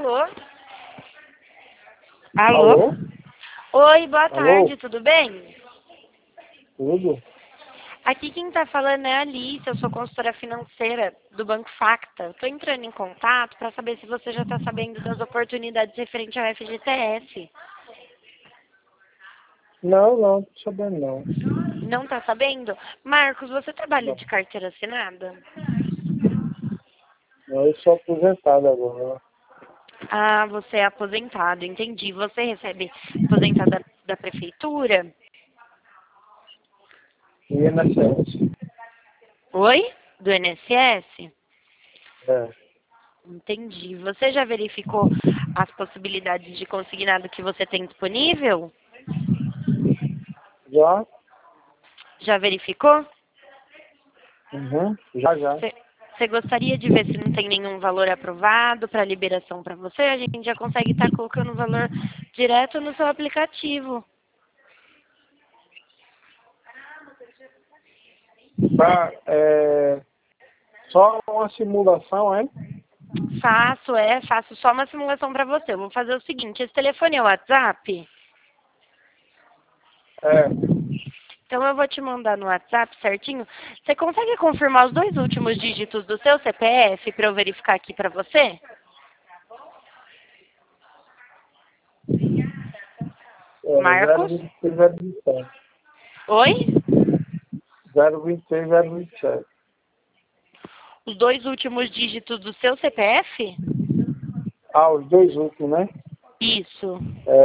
Alô? Alô? Alô? Oi, boa Alô? tarde, tudo bem? Tudo? Aqui quem tá falando é a Alice, eu sou consultora financeira do Banco Facta. Estou entrando em contato para saber se você já está sabendo das oportunidades referente ao FGTS. Não, tô sabendo não. Não está sabendo? Marcos, você trabalha Não, de carteira assinada? não, eu sou aposentado agora. Ah, você é aposentado, entendi. Você recebe aposentado da prefeitura? INSS. Oi? Do INSS? É. Entendi. Você já verificou as possibilidades de consignado que você tem disponível? Já? Já verificou? Uhum. Já. Você gostaria de ver se não tem nenhum valor aprovado para liberação para você? A gente já consegue estar colocando o valor direto no seu aplicativo. Tá, só uma simulação, é? Faço só uma simulação para você. Eu vou fazer o seguinte, esse telefone é o WhatsApp? É. Então eu vou te mandar no WhatsApp certinho. Você consegue confirmar os 2 últimos dígitos do seu CPF para eu verificar aqui para você? Marcos? 026, 027. Oi? 026, 027. Os 2 últimos dígitos do seu CPF? Ah, os dois últimos, né? Isso.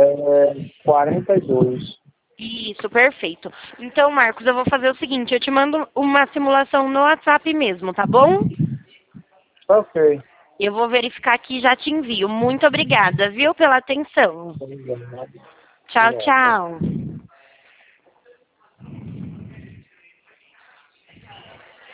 42. Isso, perfeito. Então, Marcos, eu vou fazer o seguinte, eu te mando uma simulação no WhatsApp mesmo, tá bom? Ok. Eu vou verificar aqui e já te envio. Muito obrigada, viu, pela atenção. Obrigado. Tchau, tchau.